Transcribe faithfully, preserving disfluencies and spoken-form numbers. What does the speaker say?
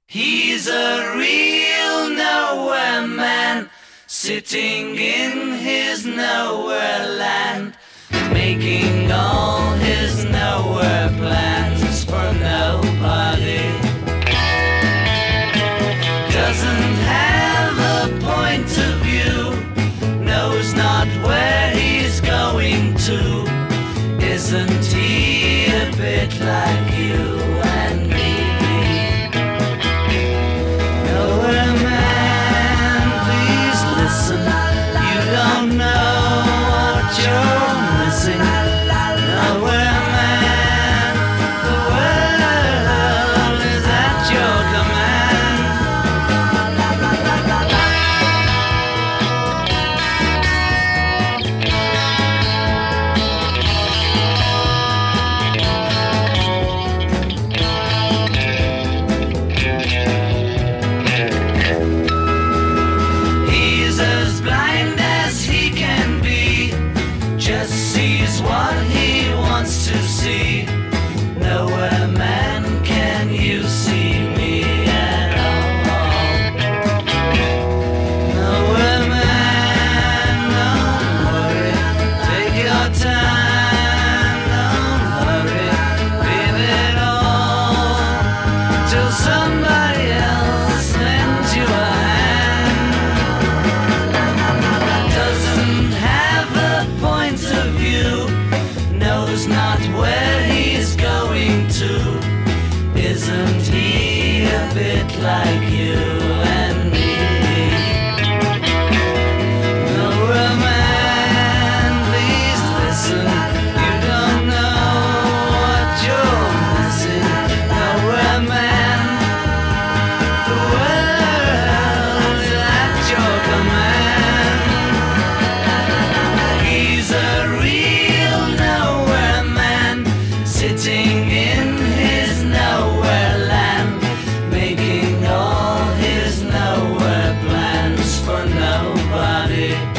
He's a real nowhere man, sitting in his nowhere land, making all his nowhere plans for nobody. Doesn't have a point of view, knows not where he's going to. Isn't he a bit like you and me? Nowhere man, please listen. You don't know what you're missing. Nowhere man, the world is at your command. He's as blind as he can be, just sees what he wants to see. Nowhere man, can you see me at all? Nowhere man, don't worry, take your time, don't hurry, leave it all till somebody else lends you a hand. Doesn't have a point of view, knows not where he's going to. Isn't he a bit like you and me? Nowhere man, please listen. You don't know what you're missing. Nowhere man, the world is at your command. He's a real nowhere man, sitting in his nowhere land, making all his nowhere plans for nobody.